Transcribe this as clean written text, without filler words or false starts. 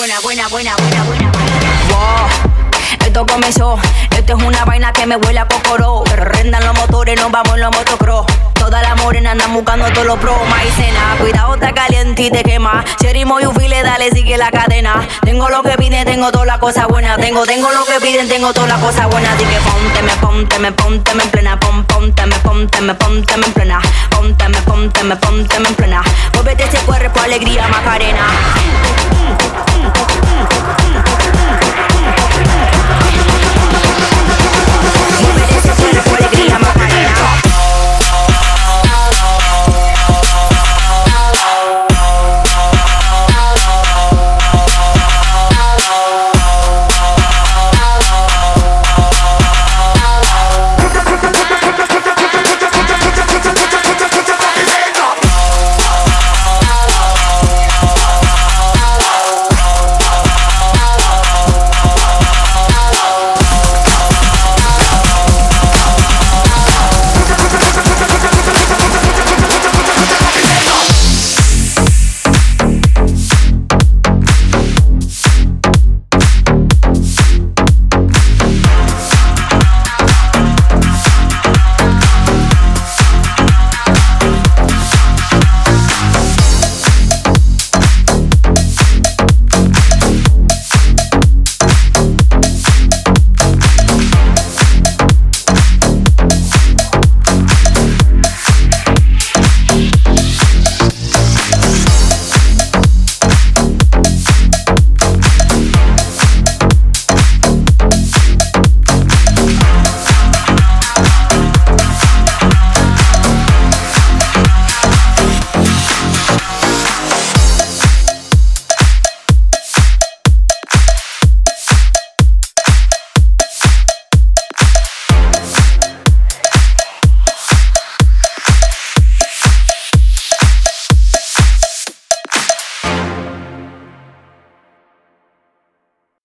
Wow, esto comenzó, esto es una vaina que me huele a cocoró. Rendan los motores, nos vamos en los motocross. Todas las morenas andan buscando todos los pros. Maicena, cuidado, está caliente y te quema. Cherry Moyufile, dale, sigue la cadena. Tengo lo que piden, tengo todas las cosas buenas. Tengo lo que piden, tengo todas las cosas buenas. Así que pónteme en plena. Pónteme en plena. Pónteme en plena. Muévete ese cuerpo, alegría, Macarena.